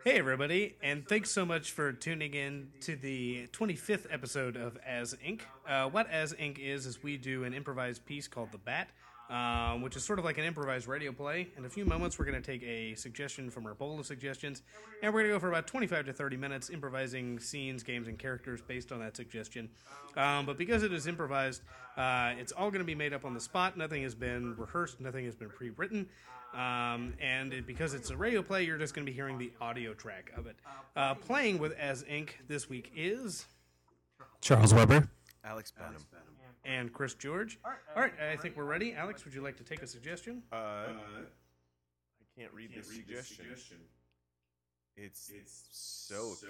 Hey, everybody, and thanks so much for tuning in to the 25th episode of As Inc. What As Inc. is we do an improvised piece called The Bat, which is sort of like an improvised radio play. In a few moments, we're going to take a suggestion from our bowl of suggestions, and we're going to go for about 25 to 30 minutes improvising scenes, games, and characters based on that suggestion. But because it is improvised, it's all going to be made up on the spot. Nothing has been rehearsed, nothing has been pre-written. Because it's a radio play, you're just going to be hearing the audio track of it. Playing with As Inc. this week is Charles Weber. Alex Benham. and Chris George. All right, I think we're ready. Alex, would you like to take a suggestion? I can't read this suggestion. It's Soka.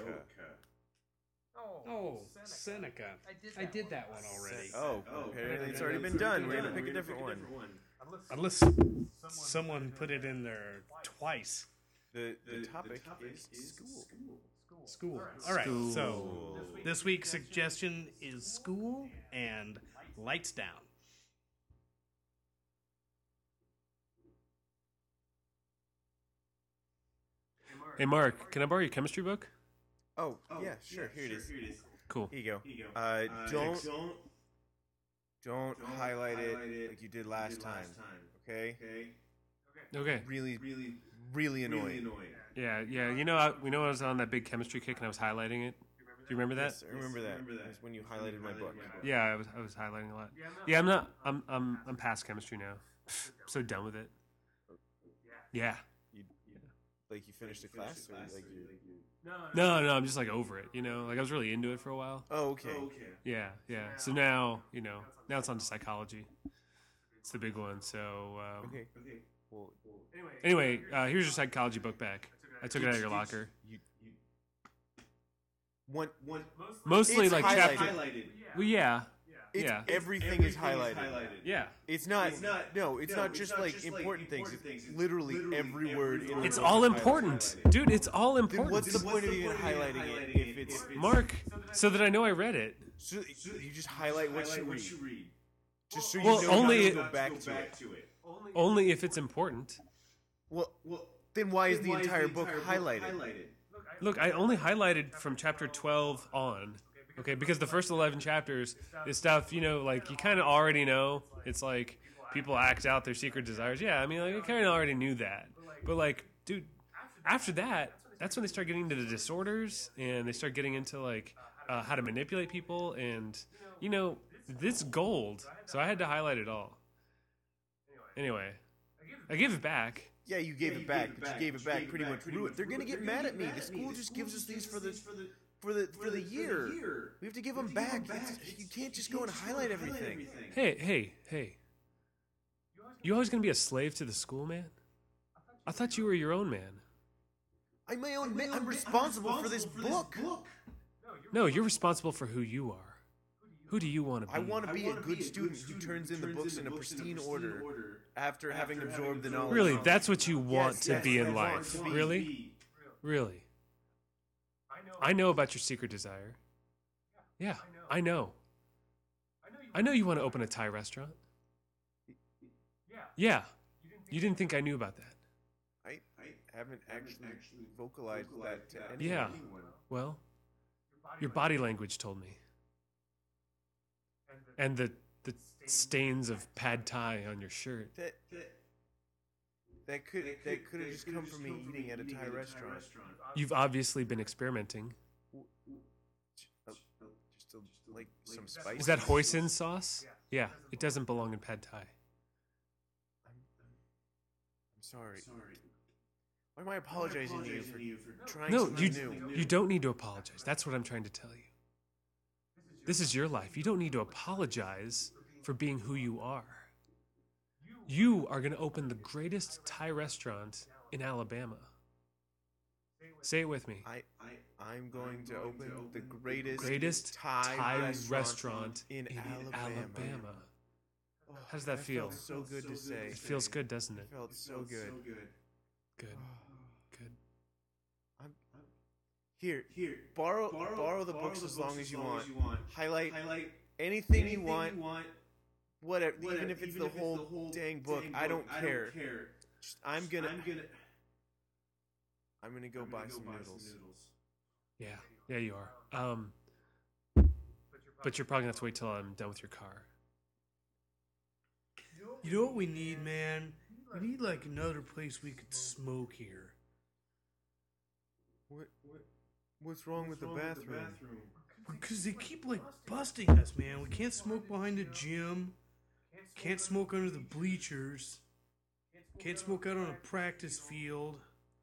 Oh, Seneca. I did that one already. Oh, apparently it's already been done. We're gonna pick a different one. Unless someone put it in there twice. The topic is school. School. All right, so this week's suggestion is school and lights down. Hey, Mark, can I borrow your chemistry book? Oh, yeah, sure. Here it is. Cool. Here you go. Don't highlight it like you did last time. Okay? Okay. Really annoying. Yeah. You know, I was on that big chemistry kick and I was highlighting it. Do you remember that? Yes, I remember that. That's when you highlighted my book. Yeah, I was highlighting a lot. Yeah, I'm past chemistry now. So done with it. Yeah. Like you finished the class, or like you? No, I'm just like over it. You know, like I was really into it for a while. Oh, okay. Yeah. So now, now it's on to psychology. It's the big one. So Okay. Well, anyway, here's your psychology book back. I took it out of your locker. one. Mostly It's like highlighted. chapter. Well, yeah. Everything is highlighted. Yeah. It's not just like important things. It's literally every word in the It's book all is important. highlighted. Dude, it's all Then important. what's the point of even highlighting it if it's Mark, so that I know I read it. so you just highlight what you read, just so you Well, know only how to go back to it. Only if it's important. Well, then why is the entire book highlighted? Look, I only highlighted from chapter 12 on. Okay, because the first 11 chapters is stuff, like you kind of already know. It's like people act out their secret desires. Yeah, I mean, like, I kind of already knew that. But like, dude, after that, that's when they start getting into the disorders and they start getting into like how to manipulate people and this gold. So I had to highlight it all. Anyway, I gave it back. Yeah, you gave it back, but you gave it back pretty much ruined. They're gonna get mad at me. The school just gives us these for the year. We have to give them back. You can't just go and highlight everything. Hey. You always gonna be a slave to the school, man? I thought you were your own man. I'm my own man. I'm responsible for this book. No, you're responsible for who you are. Who do you want to be? I want to be a good student who turns in the books in a pristine order after having absorbed the knowledge. Really, that's what you want Yes, to yes, be I in want life. to be. Really? I know about your secret desire. Yeah, I know. I know you want to open a Thai restaurant. Yeah. You didn't think I knew about that. I haven't actually vocalized that to anyone. Yeah. Well, your body language told me. And the stains of pad thai on your shirt. That could have just come from me eating at a Thai restaurant. You've obviously been experimenting. Just like some spice. Is that hoisin sauce? Yeah, it doesn't belong in pad thai. I'm sorry. Why am I apologizing to you for trying No, something new? you don't need to apologize. That's what I'm trying to tell you. This is your life. You don't need to apologize for being who you are. You are going to open the greatest Thai restaurant in Alabama. Say it with me. I'm going to open the greatest Thai restaurant in Alabama. How does that feel? Felt so good to say. It feels good, doesn't it? Felt so good. Good. Here, borrow the books as long as you want. Highlight anything you want. Whatever, even if it's the whole dang book, I don't care. Just, I'm gonna I'm gonna go buy some noodles. Yeah, you are. But you're probably gonna have to wait till I'm done with your car. You know what we need, man? We need like another place we could smoke here. What's wrong with the bathroom? Because they keep like busting us, man. We can't smoke behind the gym. Can't smoke under the bleachers. Can't smoke out on a practice field.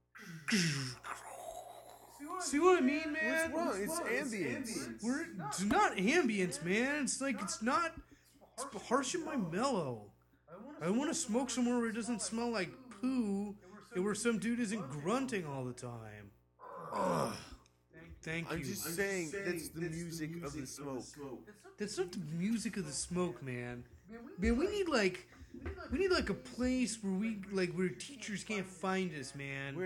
See what I mean, man? What's wrong? It's ambience. It's not ambience, man. It's like it's harsh and my mellow. I want to smoke somewhere where it doesn't smell like poo and where some dude isn't grunting all the time. Ugh. Thank you. I'm just saying that's the music of the smoke. That's not the music of the smoke, man. Man, we need like a place where teachers can't find us, man.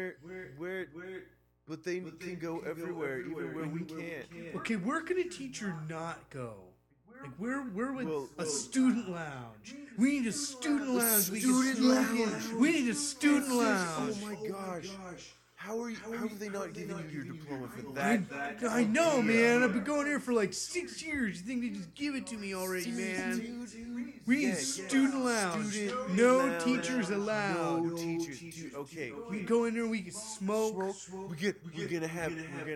But they can go everywhere, even where we can't. Okay, where can a teacher not go? Like where would a student lounge? We need a student lounge. We need a student lounge. Oh my gosh. How have they not given you your diploma for that? I know, man. I've been going here for like 6 years. You think they just give it to me already, man? We need a student lounge. No teachers allowed. No teachers. Dude, okay. We can go in there. We can smoke. We're gonna have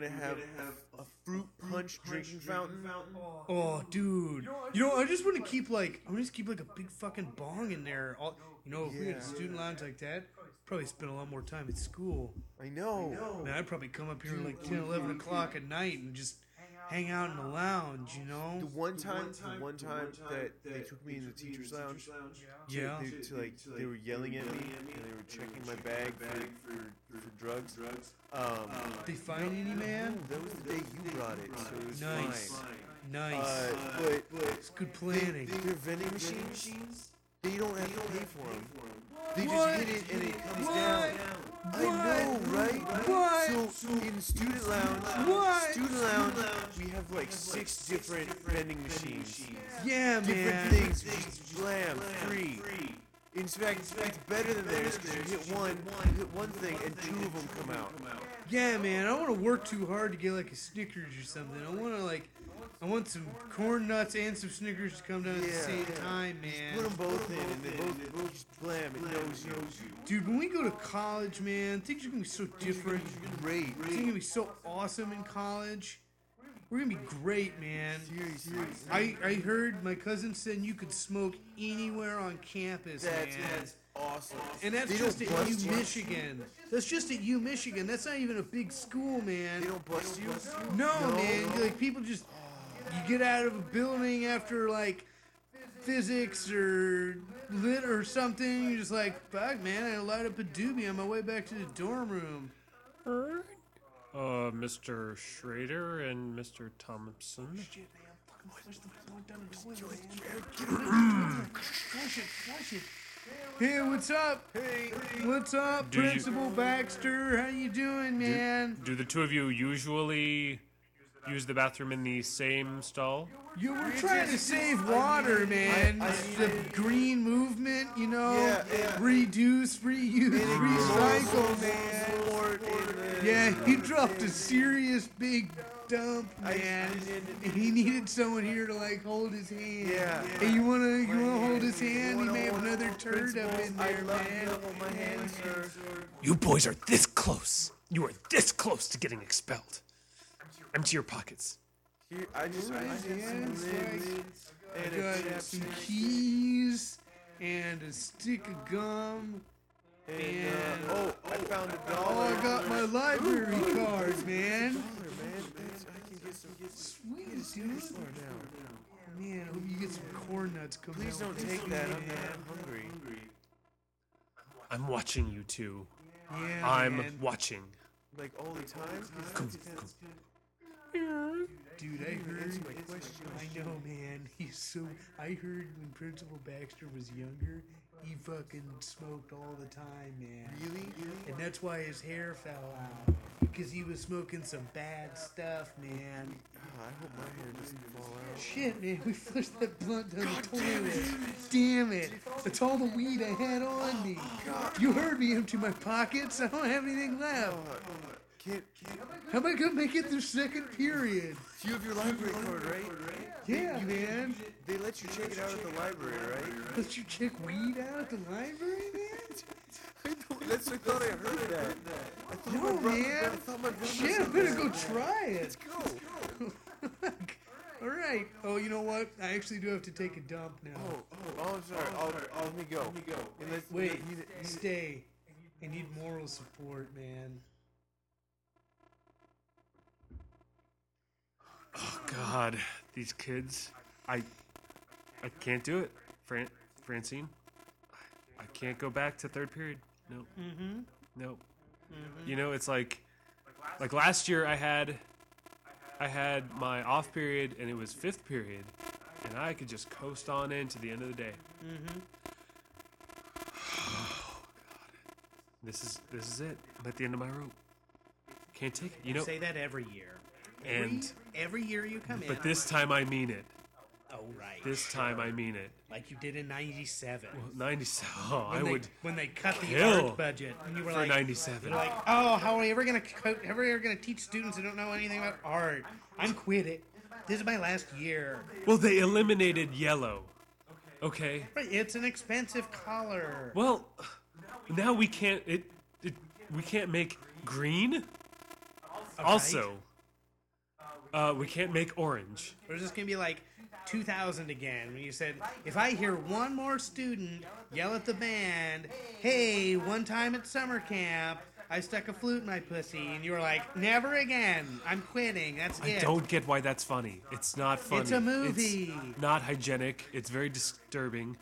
a fruit punch drinking fountain. Oh, dude. I just want to keep like a big fucking bong in there. If we had a student lounge like that, probably spend a lot more time at school. I know. Man, I'd probably come up here like 10, 11 o'clock at night and just hang out in the lounge, you know? The one time that they took me in the teacher's lounge, yeah, they were yelling at me and they were checking my bag for drugs. They find any, man? That was the day you brought it, so it was nice. fine. Nice. But it's good planning. Their vending machines, they don't have to pay for them. They just hit it and it comes down. I know, right? What? So in student lounge, we have like 6 different vending machines. Yeah, man. Different things, just blam, free. In fact, it's better than theirs because you hit one thing and 2 of them come out. Yeah, man. I don't want to work too hard to get like a Snickers or something. I want some corn nuts and some Snickers to come down at the same time, man. Put them both in, and they both just blam. It knows you. Dude, when we go to college, man, things are gonna be so different. Great. Things are gonna be so awesome in college. We're gonna be great, man. Seriously. I heard my cousin said you could smoke anywhere on campus, man. That's awesome. And that's just at U Michigan. That's just at U Michigan. That's not even a big school, man. They don't bust you? No, man. Like people just. You get out of a building after like physics or lit or something, you're just like, fuck, man, I light up a doobie on my way back to the dorm room. Mr. Schrader and Mr. Thompson. Shit, man, fucking flush the blunt down the toilet, man. Flush it. Hey, what's up? Hey. What's up, Principal Baxter? How you doing, man? Do the two of you usually use the bathroom in the same stall? We're trying to save water, man. The green movement, reduce, reuse, recycle, man. Yeah, he dropped a serious big dump, man. And he needed someone here to like hold his hand. Yeah. Hey, you wanna hold his hand? He may have another turd up in there, man. My hand, sir. You boys are this close. You are this close to getting expelled. Empty your pockets. Here, I got some keys and a stick of gum. And I found $1. I got my library cards, man. $1, man. I can get some. Sweet, dude. Man, I hope you get some corn nuts. Please don't take that. I'm hungry. I'm watching you two. Yeah, I'm man. watching. Like all the time? Come. Dude, I heard. Answer my question. I know, man. I heard when Principal Baxter was younger, he fucking smoked all the time, man. Really? And that's why his hair fell out. Because he was smoking some bad stuff, man. I hope my hair doesn't fall out. Shit, man, we flushed that blunt down the toilet. Damn it. That's all the weed I had on me. You heard me empty my pockets. I don't have anything left. Can't How am I gonna make it through second period? you have your library card, right? Yeah, man. They let you check it out at the library, right? Let you check weed out at the library, man? I thought I heard that. I thought No, man. I thought my brother Shit, said I'm gonna that. go try it. Let's go. All right. Oh, you know what? I actually do have to take a dump now. Oh, I'm sorry. Let me go. And Wait, stay. I need moral support, man. Oh God, these kids. I can't do it, Francine. I can't go back to third period. No. Mm-hmm. No. You know, it's like last year I had my off period and it was fifth period, and I could just coast on into the end of the day. Mm-hmm. Oh God, this is it. I'm at the end of my rope. Can't take it. You know, say that every year. and Every year you come in. but this time I mean it. Oh, right. This time I mean it. Like you did in 97. 97. Oh, I when would when they cut the kill art budget, and you were for like, 97. you're like, oh, how are we ever gonna teach students who don't know anything about art? I'm quitting. This is my last year. Well, they eliminated yellow. Okay. Right, it's an expensive color. Well, now we can't. We can't make green. Also, we can't make orange. Or is this gonna be like 2000 again, when you said, if I hear one more student yell at the band, hey, one time at summer camp, I stuck a flute in my pussy, and you were like, never again, I'm quitting, that's I it. don't get why that's funny. It's not funny. It's a movie. It's not hygienic. It's very disturbing.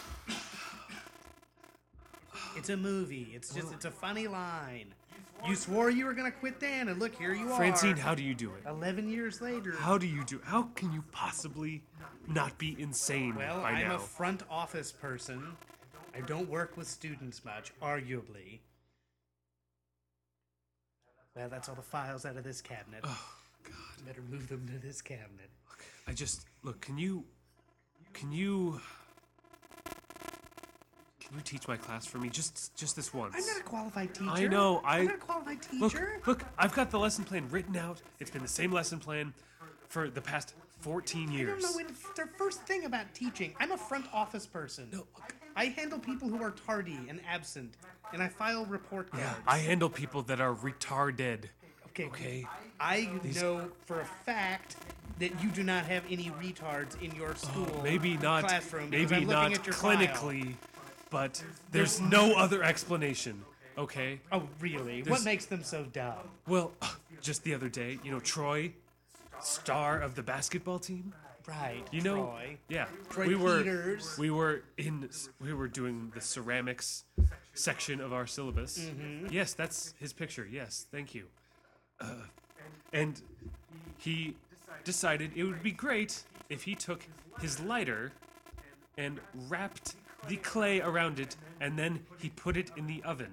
It's a movie. It's a funny line. You swore you were gonna quit then, and look, here you are. Francine, how do you do it? 11 years later. How do you do? How can you possibly not be insane Well, by I'm now? a front office person. I don't work with students much, arguably. Well, that's all the files out of this cabinet. Oh God! Better move them to this cabinet. I just look. Can you teach my class for me just this once? I'm not a qualified teacher. I know, I'm not a qualified teacher. Look, I've got the lesson plan written out. It's been the same lesson plan for the past 14 years. I don't know what their first thing about teaching. I'm a front office person. No, look. I handle people who are tardy and absent, and I file report cards. Yeah, I handle people that are retarded. Okay. I know for a fact that you do not have any retards in your school Maybe not. classroom. because Maybe I'm not looking at your file. clinically, but there's no other explanation. Okay. Oh, really? What makes them so dumb? Well, just the other day, Troy, star of the basketball team. Right. You know, Troy. yeah, Troy we Peters. were doing the ceramics section of our syllabus. Mm-hmm. Yes, that's his picture. Yes, thank you. And he decided it would be great if he took his lighter and wrapped the clay around it, and then he put it in the oven.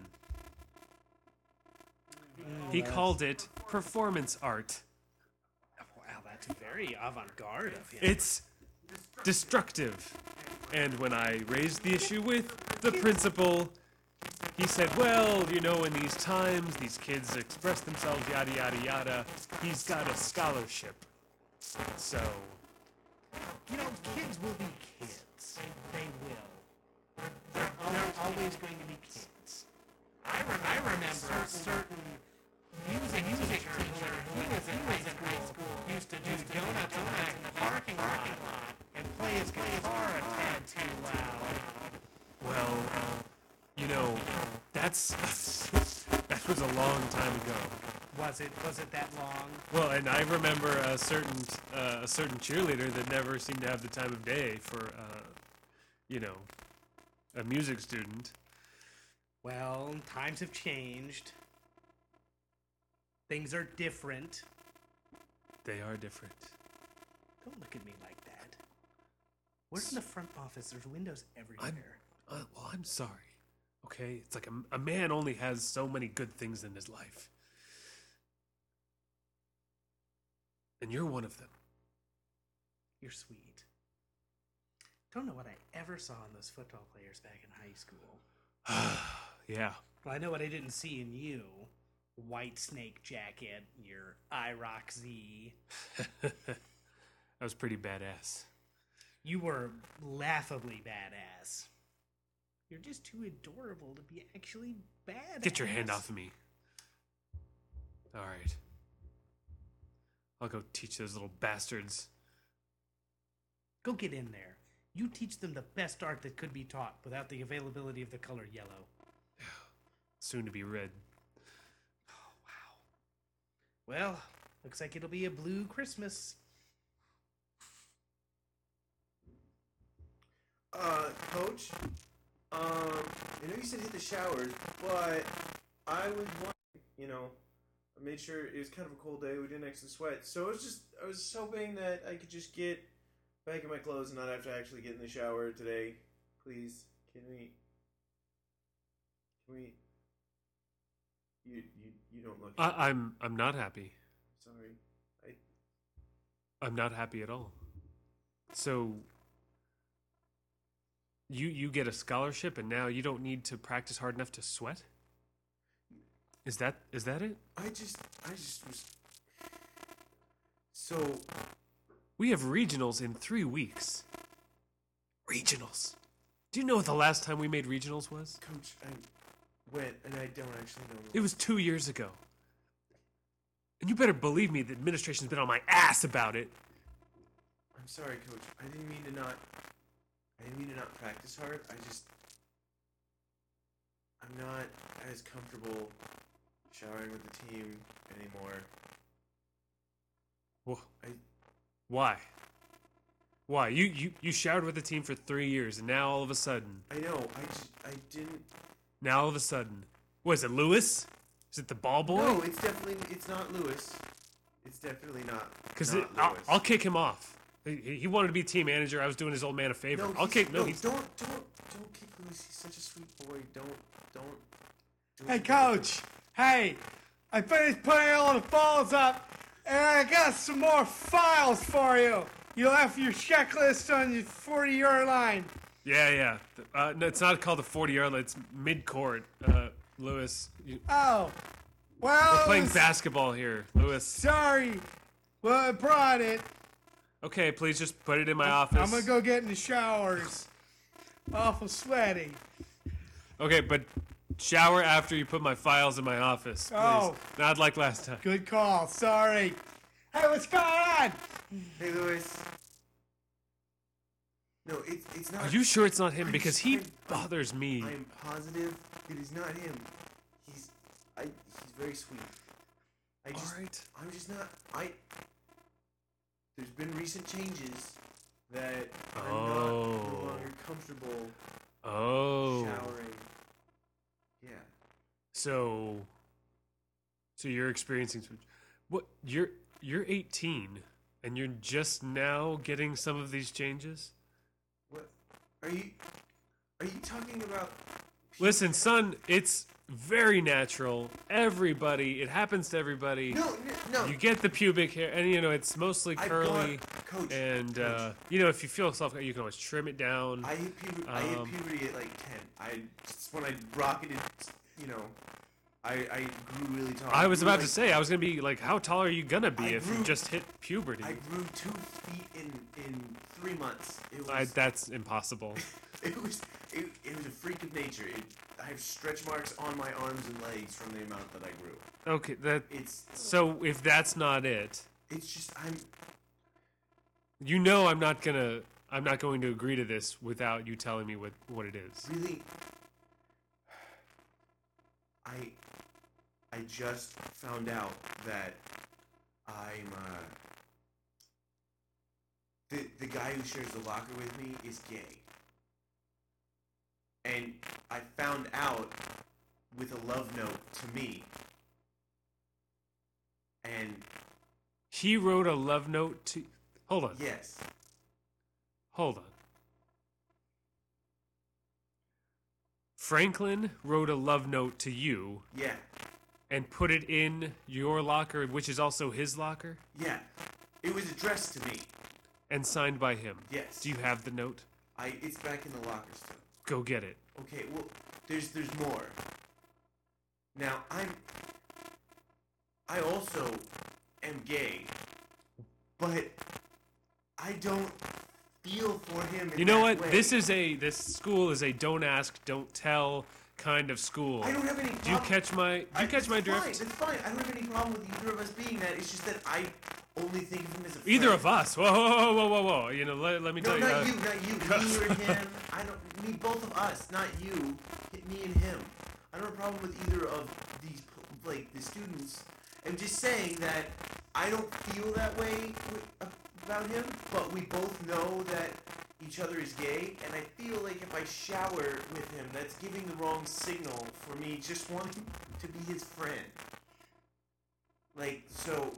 He called it performance art. Wow, that's very avant-garde of him. It's destructive. And when I raised the issue with the principal, he said, well, in these times, these kids express themselves, yada, yada, yada. He's got a scholarship. So, Kids will be kids. They will. They're always going to be kids. I remember a certain music teacher who was in high school used to do donuts back in the parking lot and play his guitar a tad too loud. well, that was a long time ago. Was it that long? Well, and I remember a certain cheerleader that never seemed to have the time of day for, a music student. Well, times have changed. Things are different. They are different. Don't look at me like that. We're in the front office. There's windows everywhere. Well, I'm sorry. Okay, it's like a man only has so many good things in his life, and you're one of them. You're sweet. Don't know what I ever saw in those football players back in high school. Yeah. Well, I know what I didn't see in you. white snake jacket, your IROC Z. That was pretty badass. You were laughably badass. You're just too adorable to be actually badass. Get your hand off of me. All right. I'll go teach those little bastards. Go get in there. You teach them the best art that could be taught without the availability of the color yellow. Soon to be red. Well, looks like it'll be a blue Christmas. Coach, I know you said hit the showers, but I was wondering, I made sure it was kind of a cold day. We didn't actually sweat, so I was hoping that I could just get back in my clothes and not have to actually get in the shower today. Please, can we? You don't look. I'm not happy. Sorry, I'm not happy at all. So you get a scholarship and now you don't need to practice hard enough to sweat? Is that it? I just was. So We have regionals in 3 weeks. Regionals. Do you know what the last time we made regionals was? Coach, I went and I don't actually know. It was 2 years ago. And you better believe me, the administration's been on my ass about it. I'm sorry, Coach. I didn't mean to not practice hard. I'm not as comfortable showering with the team anymore. Well, why? Why? You showered with the team for 3 years, and now all of a sudden... I know. I didn't... Now all of a sudden... What, is it Lewis? Is it the ball boy? No, it's not Lewis. It's definitely not. Because Lewis. I'll kick him off. He wanted to be team manager. I was doing his old man a favor. No, I'll kick... No, he's... don't kick Lewis. He's such a sweet boy. Don't. Hey, Coach. Hey, I finished putting all the files up, and I got some more files for you. You left your checklist on your 40-yard line. Yeah. No, it's not called the 40-yard line. It's mid-court. Lewis, Oh, well, we're playing basketball here. Lewis. sorry. Well, I brought it. Okay, please just put it in my office. I'm gonna go get in the showers. Awful sweaty. Okay, but shower after you put my files in my office, please. Oh. Not like last time. Good call. Sorry. Hey, what's going on? Hey, Lewis. No, it's not. Are you sure it's not him? I'm- Because he I'm- bothers me. I'm positive it is not him. He's very sweet. Alright. I'm just not. There's been recent changes that I'm no longer comfortable Oh. showering. Yeah. So you're experiencing some... What? You're 18, and you're just now getting some of these changes? What? Are you talking about? Listen, son, it's very natural. It happens to everybody. No. You get the pubic hair, and it's mostly curly. Coach. And Coach. if you feel you can always trim it down. I hit puberty at like 10. When I rocketed, I grew really tall. I was grew, about like, to say, I was gonna be like, how tall are you gonna be I if you grew- just hit puberty? I grew 2 feet in 3 months. It was That's impossible. it was a freak of nature. I have stretch marks on my arms and legs from the amount that I grew. Okay, It's so if that's not it, just I'm not going to agree to this without you telling me what it is. really. I just found out that I'm the guy who shares the locker with me is gay. And I found out with a love note to me. And He wrote a love note to... Hold on. yes, Hold on. Franklin wrote a love note to you yeah, and put it in your locker, which is also his locker, yeah. It was addressed to me. and signed by him. Yes. Do you have the note? It's back in the locker still. Go get it. Okay, well, there's more. Now I also am gay, but I don't feel for him. In You know that what? way. This school is a don't ask, don't tell kind of school. I don't have any. Do you catch my It's drift? Fine, it's fine. I don't have any problem with either of us being that. It's just that I only think of him as a friend. Either of us. Whoa, whoa, whoa, whoa, whoa. You know, let me No, tell you. not you, not you. Me or him. I don't. Me, both of us, not you. Me and him. I don't have a problem with either of these, like the students. I'm just saying that I don't feel that way about him, but we both know that each other is gay, and I feel like if I shower with him, that's giving the wrong signal for me just wanting to be his friend. Like, so...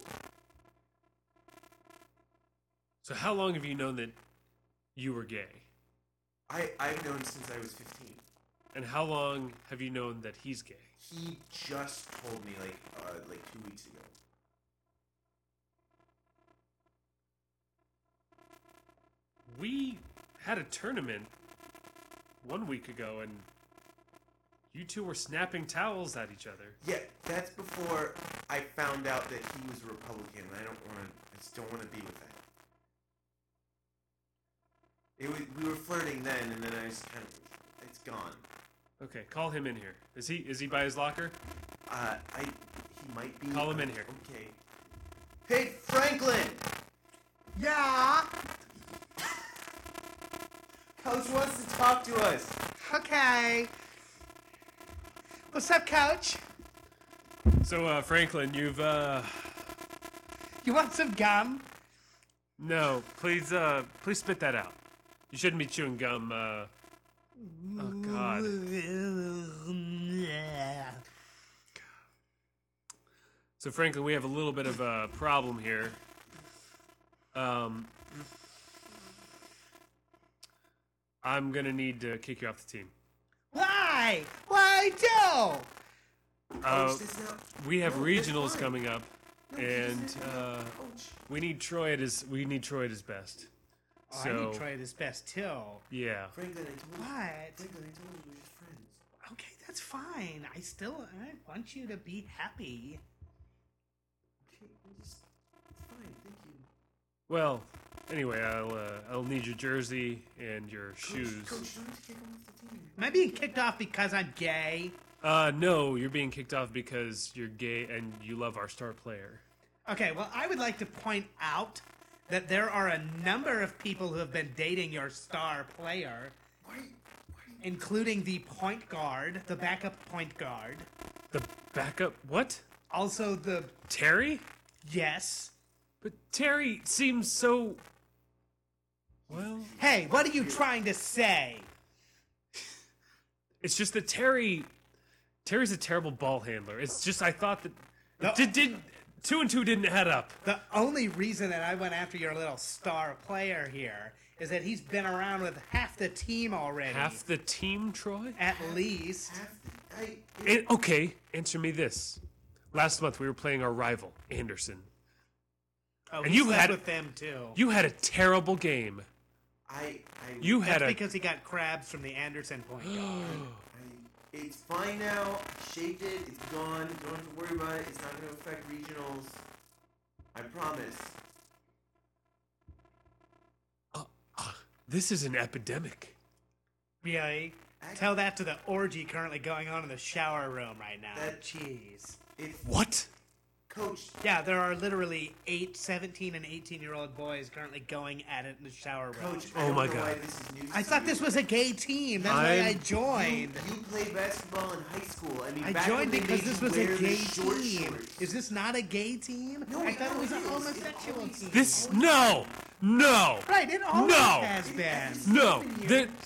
So how long have you known that you were gay? I've known since I was 15. And how long have you known that he's gay? He just told me, like 2 weeks ago. We had a tournament 1 week ago, and you two were snapping towels at each other. Yeah, that's before I found out that he was a Republican, and I just don't want to be with that. We were flirting then, and then I just kind of, it's gone. Okay, call him in here. Is he by his locker? He might be. Call him in here. Okay. Hey, Franklin! Yeah. Coach wants to talk to us. Okay. What's up, Coach? So, Franklin, you've, You want some gum? No, please spit that out. You shouldn't be chewing gum, Oh, God. So, Franklin, we have a little bit of a problem here. I'm gonna need to kick you off the team. Why? Why do? Uh, Coach, that's not... we have No, that's regionals fine. coming up, No, he and doesn't- Coach. we need Troy at his best. Oh, So I need to try this best too. yeah, Franklin, I told you. What? Franklin, I told you we're just friends. Okay, that's fine. I want you to be happy. Okay, it's fine, thank you. well, anyway, I'll need your jersey and your Coach, shoes. Coach, you don't have to kick him off the team. Am I being kicked off because I'm gay? No, you're being kicked off because you're gay and you love our star player. Okay, well, I would like to point out that there are a number of people who have been dating your star player, Why? including the point guard, the backup point guard, The backup? What? also the Terry? yes. But Terry seems so. Well, Hey, what are you trying to say? it's just that Terry's a terrible ball handler. It's just I thought that No. did 2 and 2 didn't add up. The only reason that I went after your little star player here is that he's been around with half the team already. Half the team, Troy. At least. Okay, answer me this. Last month we were playing our rival Anderson. Oh, And he you slept had- with them too. You had a terrible game. You That's had a. because he got crabs from the Anderson point guard. It's fine now. I shaved it. It's gone. Don't have to worry about it. It's not going to affect regionals. I promise. This is an epidemic. Really? Tell that to the orgy currently going on in the shower room right now. That- Jeez. It's What? Coach. Yeah, there are literally 17 and 18-year-old boys currently going at it in the shower room. Coach. Oh I don't my know God. Why this is news I to thought you. this was a gay team. That's why I I'm- joined. You played basketball in high school. I mean, I back joined when they because made this you was wear a the gay short team. shorts. Is this not a gay team? No, I thought it was a it is. It homosexual always- team. This no. Right, it always No. has been. No. Been That here.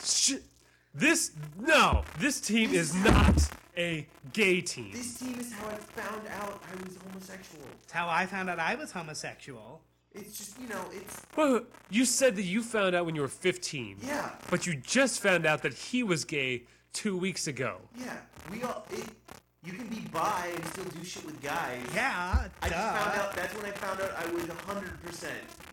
this team is not a gay team. This team is how I found out I was homosexual. It's how I found out I was homosexual. It's just, it's... Well, you said that you found out when you were 15. Yeah. But you just found out that he was gay 2 weeks ago. Yeah. You can be bi and still do shit with guys. Yeah, I just found duh. out, that's when I found out I was 100%.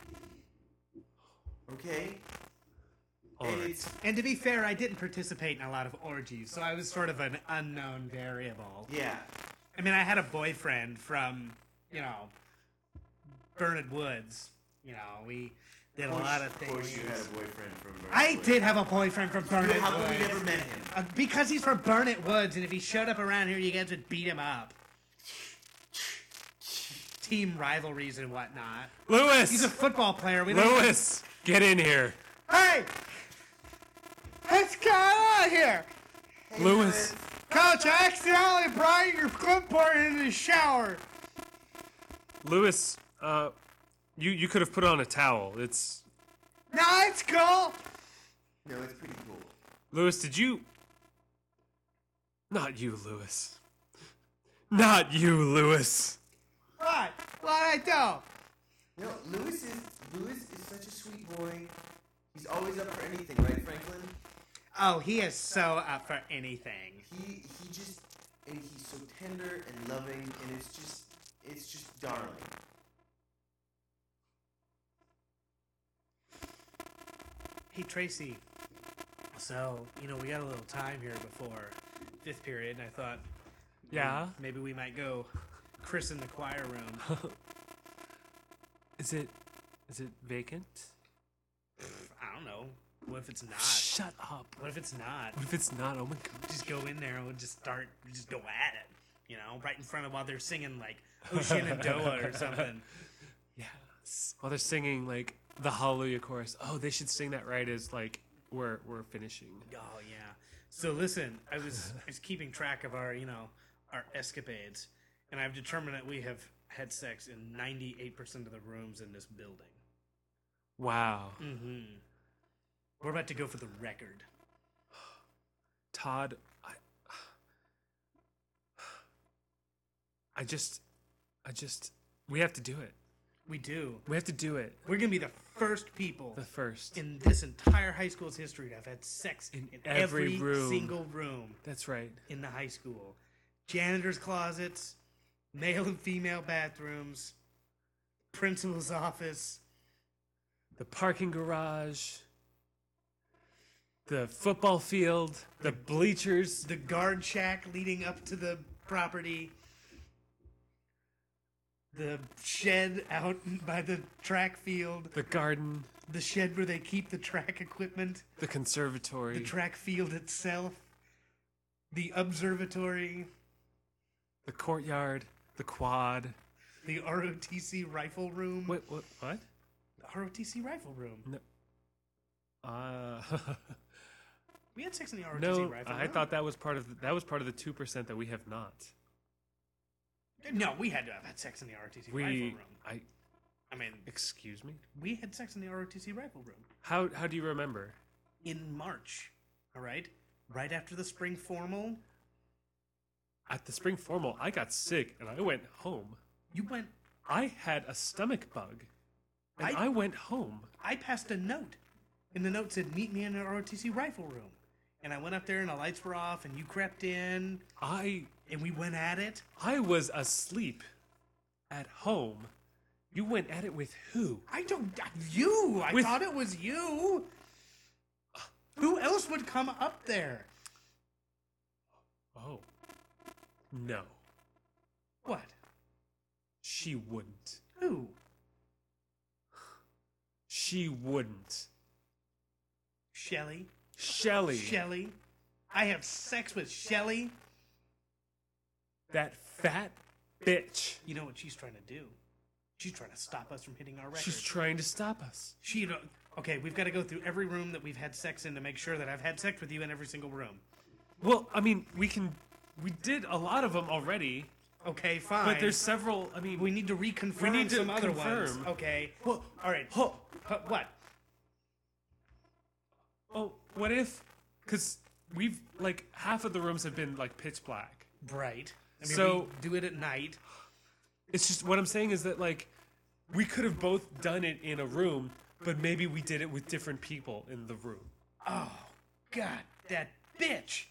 Okay? All And right. it's... And to be fair, I didn't participate in a lot of orgies, so I was sort of an unknown variable. Yeah. I mean, I had a boyfriend from you know, Bernard Woods. You know, we did a lot of Of things. course, you had a boyfriend from. I did have a boyfriend from Burnett How come we Woods. never met him? Because he's from Burnett Woods, and if he showed up around here, you guys would beat him up. Team rivalries and whatnot. Lewis! He's a football player. We don't. Lewis! Get in here. Hey! What's going on here? Lewis! Coach, I accidentally brought your clipboard into the shower. Lewis, you could have put on a towel. It's... No, it's cool. No, it's pretty cool. Lewis, did you... Not you, Lewis. Not you, Lewis. What? What'd I do? No, Lewis is such a sweet boy. He's always up for anything, right, Franklin? Oh, he is so up for anything. He just and he's so tender and loving, and it's just darling. Hey, Tracy. So, you know, we got a little time here before fifth period, and I thought Yeah? maybe we might go christen the choir room. Is it vacant? I don't know. What if it's not? Shut up. What if it's not? What if it's not? Oh my god. Just go in there and we'll just go at it. You know, right in front of while they're singing like Shenandoah or something. Yes. While they're singing like the Hallelujah chorus. Oh, they should sing that right as like we're finishing. Oh yeah. So listen, I was keeping track of our our escapades, and I've determined that we have had sex in 98% of the rooms in this building. Wow. Mm-hmm. We're about to go for the record. Todd, I just we have to do it. We do. We have to do it. We're gonna be the first people The first. in this entire high school's history to have had sex in every room. single room That's right. in the high school. Janitor's closets, male and female bathrooms, principal's office. The parking garage, the football field, the bleachers, The guard shack leading up to the property, the shed out by the track field, the garden, the shed where they keep the track equipment, the conservatory. the track field itself, the observatory, The courtyard, the quad. the ROTC rifle room. Wait, what? The ROTC rifle room. We had sex in the ROTC No, rifle room. I thought that was part of the 2% that we have not. No, we had to have had sex in the ROTC rifle room. I mean, Excuse me. we had sex in the ROTC rifle room How do you remember? in March. All right, right after the spring formal. At the spring formal, I got sick and I went home. You went. I had a stomach bug, and I- I went home. I passed a note, and the note said, "Meet me in the ROTC rifle room." And I went up there, and the lights were off, and you crept in, I and we went at it. was asleep at home. You went at it with who? I don't. You. I With- thought it was you. Who else would come up there? Oh. No. What? She wouldn't. Who? She wouldn't. Shelly. Shelly. Shelly. I have sex with Shelly. That fat bitch. You know what she's trying to do? She's trying to stop us from hitting our record. She's trying to stop us. Okay, we've got to go through every room that we've had sex in to make sure that I've had sex with you in every single room. Well, I mean, we did a lot of them already, Okay, fine. but there's several. I mean, We need to reconfirm We need to some other ones. confirm. Okay. Well, All right. What? oh, what if? Because we've like half of the rooms have been like pitch black. Right. I mean, So- we do it at night. It's just what I'm saying is that like we could have both done it in a room, but maybe we did it with different people in the room. Oh, God, that bitch.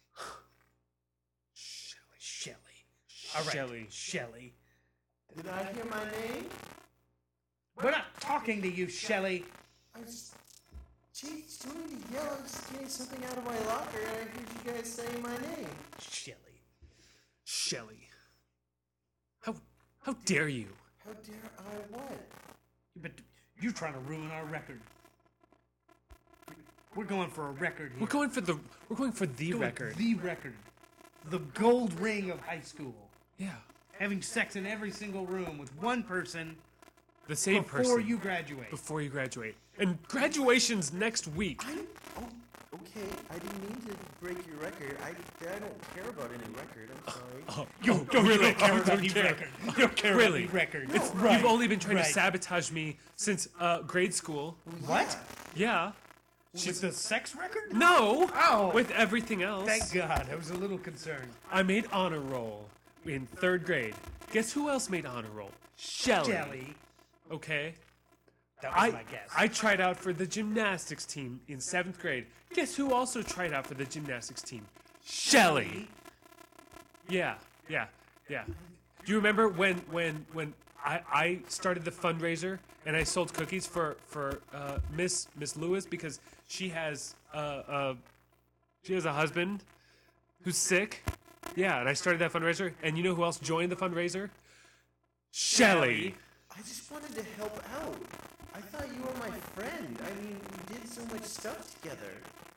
Shelly. All right. Shelly. Shelly. Did I hear my name? We're not talking to you, Shelly. I was. Jeez, do you want me to yell? I was just getting something out of my locker, and I heard you guys saying my name. Shelly. Shelly. How dare you? How dare I what? But you're trying to ruin our record. We're going for a record here. We're going for the record. The record. The gold ring of high school. Yeah. Having sex in every single room with one person The same before person. you graduate. Before you graduate. And graduation's next week. Okay, I didn't mean to break your record. I don't care about any record. I'm sorry. Yo, really? don't care I about don't any care. record. You don't care Really? about any record. It's, Right, You've only been trying to right. sabotage me since grade school. What? Yeah. With the sex record? No. Oh. With everything else. Thank God. I was a little concerned. I made honor roll in 3rd grade. Guess who else made honor roll? Shelly. Jelly. Okay. That was my guess. I tried out for the gymnastics team in 7th grade. Guess who also tried out for the gymnastics team? Shelly. Yeah. Do you remember when I started the fundraiser and I sold cookies for Miss Lewis because she has a husband who's sick? Yeah, and I started that fundraiser, and you know who else joined the fundraiser? Shelly. I just wanted to help out. I thought you were my friend. I mean, we did so much stuff together.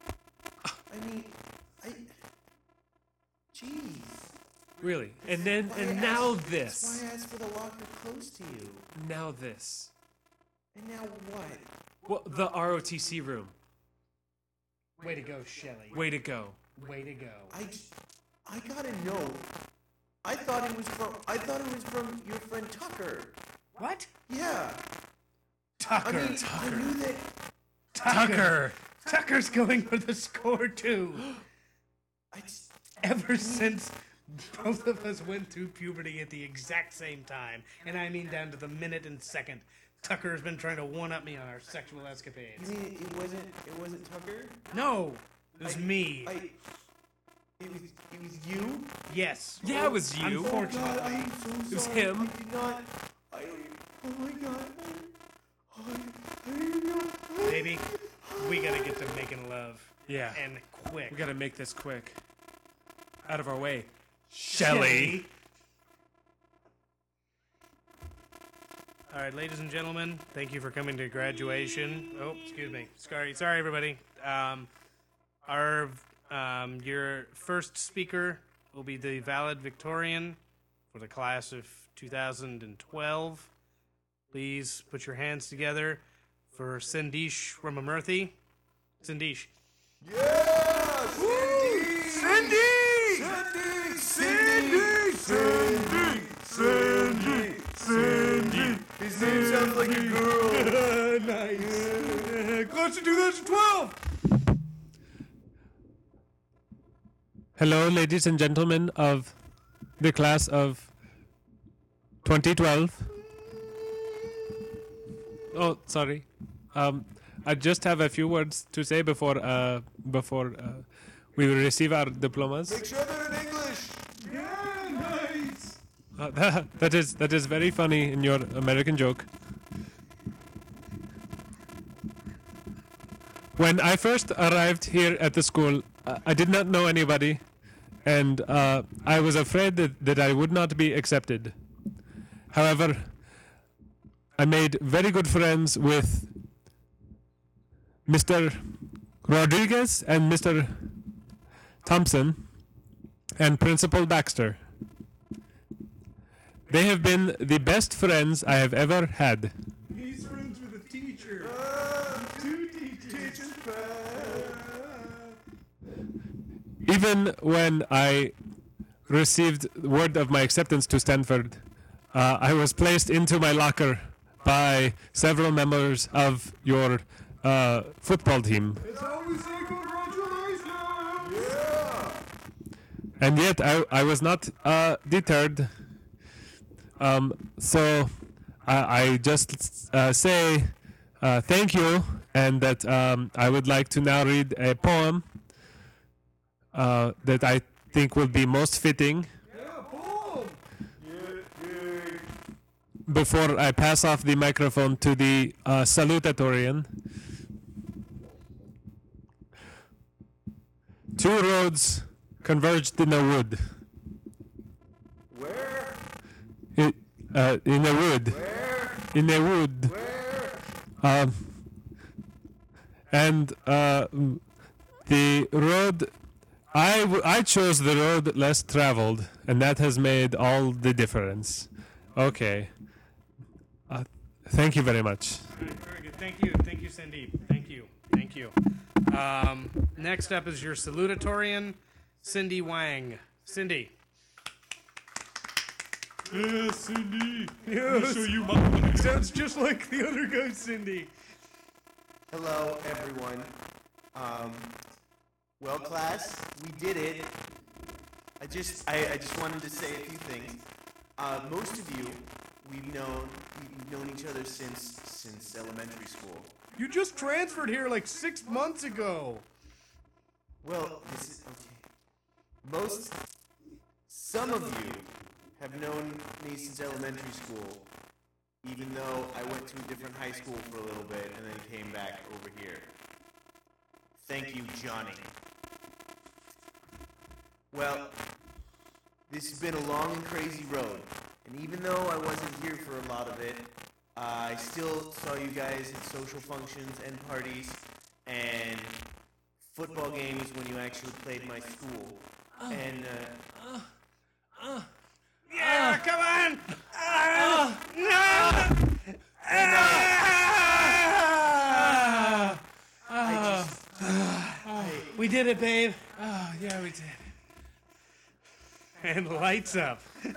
Jeez. Really? And now That's this. why I asked for the locker close to you. Now this. And now what? Well, the ROTC room. Way to go, Shelly. Way to go. Way to go. I gotta know. I thought it was from your friend Tucker. What? Yeah. Tucker. I knew that. Tucker. Tucker's going for the score, too. Ever since both of us went through puberty at the exact same time, and I mean down to the minute and second, Tucker's been trying to one-up me on our sexual escapades. You mean it wasn't Tucker? No, it was me. It was you? Yes. Yeah, it was you. Unfortunately. God, I am so It was sorry. him. I did not. Oh my God. I did not. Baby, we gotta get to making love. Yeah. And quick. We gotta make this quick. Out of our way. Shelly. All right, ladies and gentlemen, thank you for coming to graduation. Oh, excuse me. Sorry, everybody. Your first speaker will be the valedictorian for the class of 2012. Please put your hands together for Sindeesh Ramamurthy. Sindeesh. Yeah! Cindy! His name sounds like a girl. Nice. Close to 2012. Hello, ladies and gentlemen of the class of 2012. Oh, sorry. I just have a few words to say before we will receive our diplomas. Make sure they're in English. Yeah, nice. That is very funny in your American joke. When I first arrived here at the school, I did not know anybody, and I was afraid that I would not be accepted. However, I made very good friends with Mr. Rodriguez and Mr. Thompson and Principal Baxter. They have been the best friends I have ever had. He's friends with a teacher. Two teachers. Even when I received word of my acceptance to Stanford, I was placed into my locker by several members of your football team. It's how we say congratulations. Yeah. And yet I was not deterred. So I just say thank you, and that I would like to now read a poem that I think will be most fitting before I pass off the microphone to the salutatorian. Two roads converged in a wood. Where? In a wood. Where? In a wood. Where? And the road, I chose the road less traveled, and that has made all the difference. Okay. Thank you very much. Very good. Thank you, Sandeep. Thank you. Next up is your salutatorian, Cindy Wang. Cindy. Yes, Cindy. Yes. Show you my Sounds just like the other guy, Cindy. Hello, everyone. Well, class, we did it. I just wanted to say a few things. Most of you, we've known each other since elementary school. You just transferred here like 6 months ago. Well, this is okay. Some of you have known me since elementary school, even though I went to a different high school for a little bit and then came back over here. Thank you, Johnny. Well, this has been a long and crazy road, and even though I wasn't here for a lot of it, I still saw you guys at social functions and parties and football games when you actually played my school. And Yeah, come on! No! We did it, babe. Oh, yeah, we did. And lights up.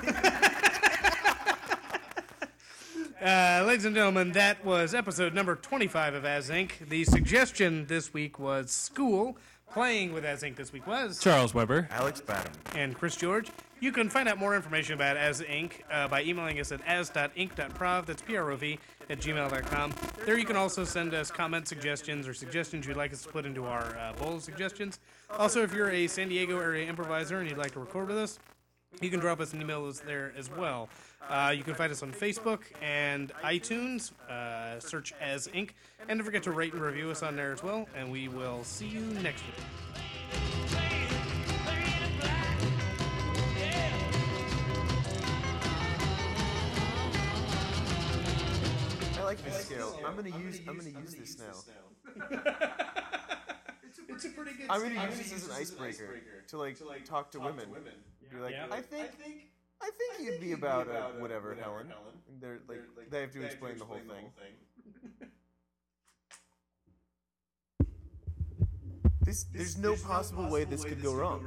Ladies and gentlemen, that was episode number 25 of As Inc. The suggestion this week was school. Playing with As Inc. this week was Charles Weber. Alex Badham. and Chris George. You can find out more information about As Inc. By emailing us at as.inc.prov, that's PROV, at gmail.com. There you can also send us comment suggestions or suggestions you'd like us to put into our bowl of suggestions. Also, if you're a San Diego area improviser and you'd like to record with us, you can drop us an email there as well. You can find us on Facebook and iTunes. Search As Inc. And don't forget to rate and review us on there as well. And we will see you next week. I like this scale. I'm gonna use this now. It's a pretty good I'm gonna use this as an icebreaker to like talk to women. Be like, Yeah. I think you'd be about whatever, Helen. And they're like, they have to explain the whole thing. There's no possible way this could go wrong.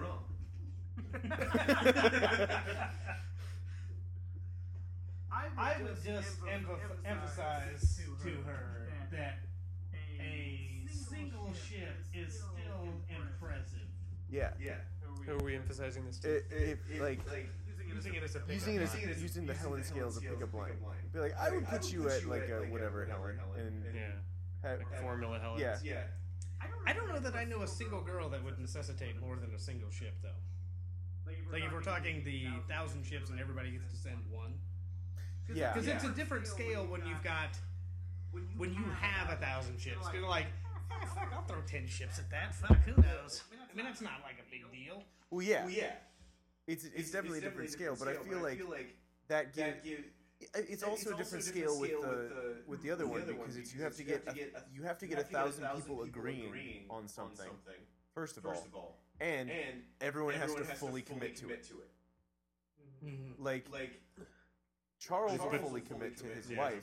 I would just emphasize to her that a single ship is still impressive. Yeah. Who are we emphasizing this to? Using it as a Using the Helen scale as a pickup line. Be like, I would put you at like a whatever Helen, and Yeah. Like Formula Helen. yeah. I don't know that I know a single girl that would necessitate more than a single ship, though. Like if we're talking the 1,000 ships and everybody gets to send one. Yeah. Because it's a different scale when you've got when you have 1,000 ships. You're like, fuck, I'll throw 10 ships at that. Fuck, who knows? I mean, that's not like a big deal. Well, yeah. It's definitely a different scale, but I feel like that gives. It's also a different scale with the other one because it's you have to get 1,000 people agreeing on something first of all, and everyone has to fully commit to it. Mm-hmm. Like Charles will fully commit to his wife.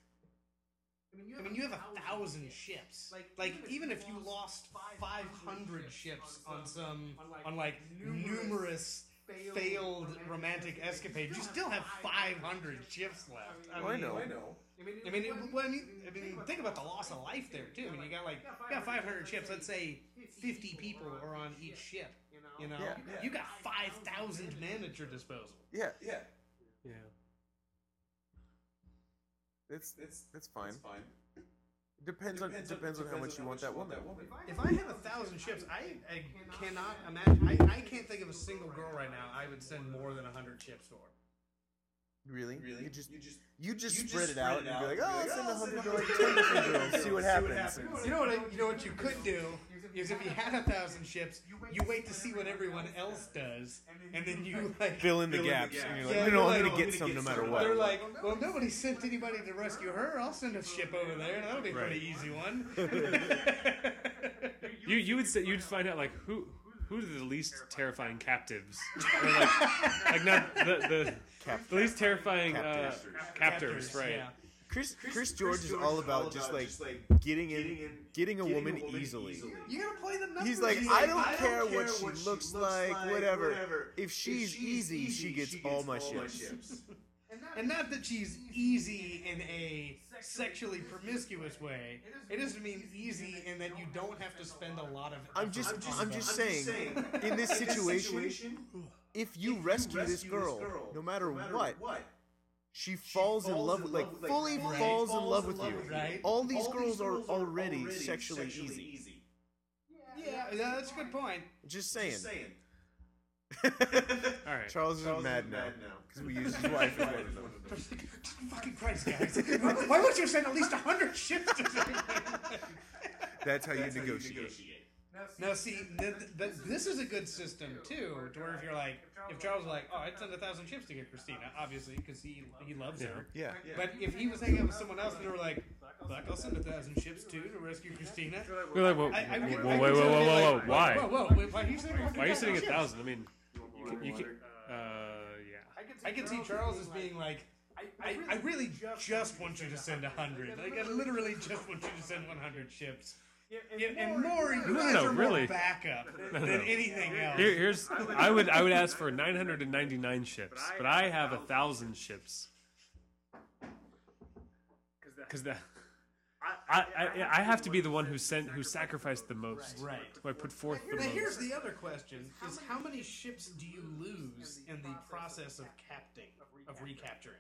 I mean, you have 1,000 ships. Like even if you lost 500 ships on like numerous failed romantic escapades, you still have 500 ships left. I know. I mean, think about the loss of life there too. I mean, you got 500 ships. Let's say 50 people are on each ship. You know, you got 5,000 men at your disposal. Yeah. Yeah. That's fine. Depends on how much you want that woman. If I have 1,000 ships, I cannot imagine. I can't think of a single girl right now I would send more than 100 ships for. Really? You just spread it out and be like, oh, I'll send 100 to like 10 different girls. See what happens. You know what you could do is if you had 1,000 ships, you wait to see what everyone else does, and then you like Fill in the gaps. And you're like, Yeah, no, you're I'm like, going to get some no matter They're what. like, well, nobody sent anybody to rescue her. I'll send a ship over there. That'll be a pretty easy one. You would say you'd find out like who are the least terrifying captives, or like not the least terrifying captors, right? Yeah. Chris George is all about just like getting a woman easily. You gotta play the numbers. He's like, I don't care what she looks like, whatever. If she's easy, she gets all my ships. And not that she's easy in a sexually promiscuous way. It doesn't mean easy in that you don't have to spend a lot of effort. I'm just saying, in this situation, if you rescue this girl, no matter what, she falls in love with, like, fully falls in love with you. Right. All these girls are already sexually easy. Yeah, that's a good point. Just saying. All right. Charles is mad now because we used his wife as one of them. Fucking Christ, guys. Why would you send at least 100 ships to That's how you negotiate. Now, see, this is a good system, too, to where if you're like, if Charles was like, oh, I'd send 1,000 ships to get Christina, obviously, because he loves her. Yeah. But if he was hanging out with someone else and they were like, fuck, I'll send 1,000 ships, too, to rescue Christina. We're like, whoa, whoa, why? Whoa, why are you saying Why are you sending 1,000? I mean, you can, yeah. I can see Charles as being like, I really just want you to send 100. Like, I literally just want you to send 100 ships. Yeah, and more, you guys are more really. backup than anything else. Here's I would ask for 999 ships, but I have 1,000 ships. Because I have to be the one who sacrificed the most. Right. Who I put forth the Now, most. here's the other question: is how many ships do you lose in the process of recapturing?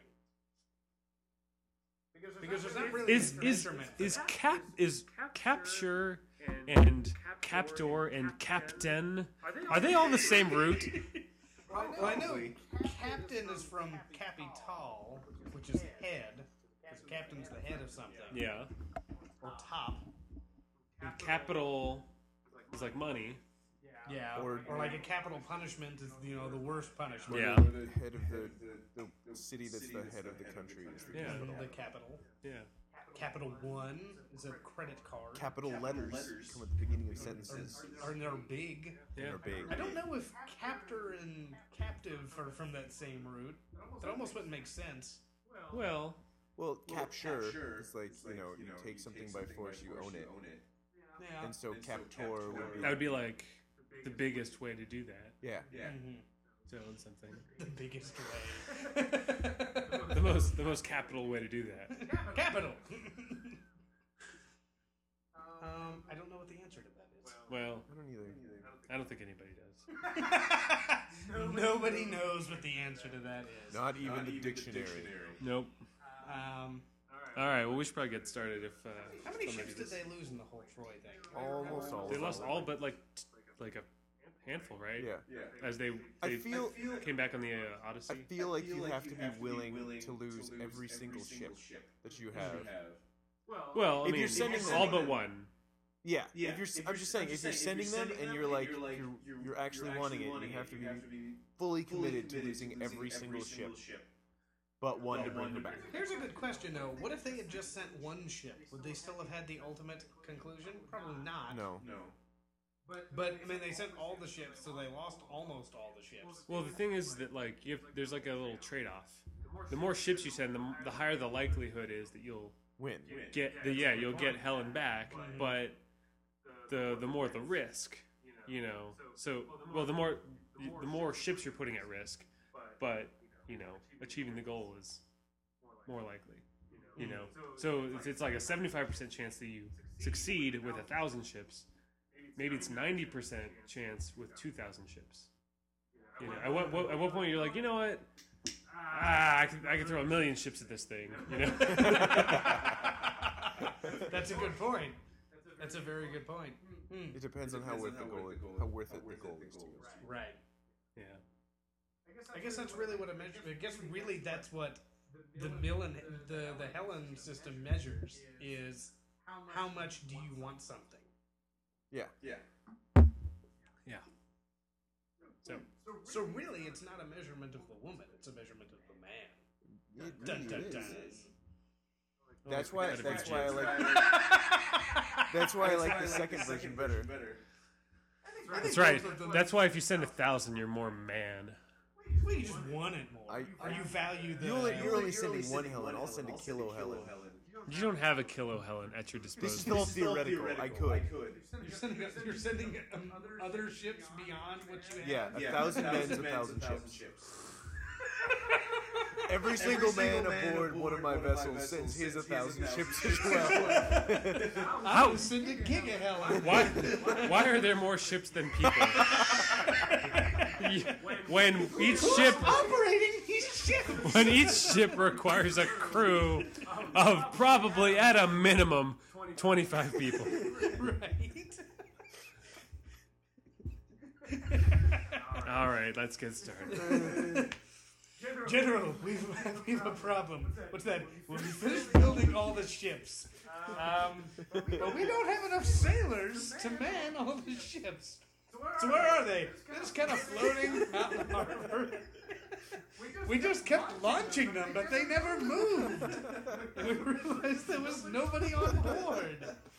Because there's not really Is an instrument for that. is capture and captor and captain, are they all the same root? Well, I know captain is from capital, which is head, because captain's the head of something, Yeah. or top. And capital is like money. Yeah, or like a capital punishment is the worst punishment. Yeah. The head of the city that's the head of the country is the Yeah. capital. The capital. Yeah. Capital One is a credit card. Capital letters come at the beginning of sentences. Or they're big. Yeah. They're big. I don't know if captor and captive are from that same root. That almost wouldn't make sense. Well, Well, capture is like, you take something by force, you own it. Yeah. And so captor would be... that would be like the biggest way to do that. Yeah. Mhm. To own something. The biggest way. The most capital way to do that. Capital. I don't know what the answer to that is. Well, I don't either. I don't think anybody does. Nobody knows what the answer to that is. Not even the dictionary. Nope. All right. Well, we should probably get started. If How many somebody ships did does. they lose in the whole Troy thing? Almost all They of lost them. all but like a handful, right? Yeah. As they I feel came back on the Odyssey. I feel like you have to be willing to lose every single ship that you have. Well, I If mean, you're sending them- all but one. Yeah. If you're, I'm just saying, if you're sending them and you're like you're actually wanting it, you have to be fully committed to losing every single ship, but one to bring her back. Here's a good question, though. What if they had just sent one ship? Would they still have had the ultimate conclusion? Probably not. No. But I mean, they sent all the ships, so they lost almost all the ships. Well, the thing is that like there's like a little trade-off. The more ships you send, the higher the likelihood is that you'll Win. you'll get Helen back, but the more the risk, So the more ships you're putting at risk, but achieving the goal is more likely. So it's like a 75% chance that you succeed with 1,000 ships. Maybe it's 90% chance with 2,000 ships. At what point you're like, you know what? I can throw 1,000,000 ships at this thing. That's a good point. That's a very good point. It depends on how worth it the goal is to you. Right. Yeah. I guess that's really what it measures. I guess really that's what the Helen system measures is how much do you want something. Yeah. Yeah. So really, it's not a measurement of the woman; it's a measurement of the man. It Dun, really dun, is. dun. That's why I like. That's why I like the second version better. That's right. That's why if you send 1,000, you're more man. Well, you just want it more. Or you value the. You're only sending one Helen. I'll send a kilo Helen. You don't have a kilo Helen at your This is disposal. all theoretical. I could. You're sending other ships beyond what you have. Yeah, 1,000 men's, 1,000 ships. Every single man aboard one of my vessels sends his 1,000 ships as well. I was sending Giga Helen. Why are there more ships than people? When each ship Operating these ships. when each ship requires a crew of probably at a minimum 25 people. Right. All right, let's get started. General, we have a problem. What's that? When we finish building all the ships, but we don't have enough sailors to man all the ships. So where are they? They're just kind of floating out in the harbor. We just kept launching them, but they never moved. And we realized there was nobody on board.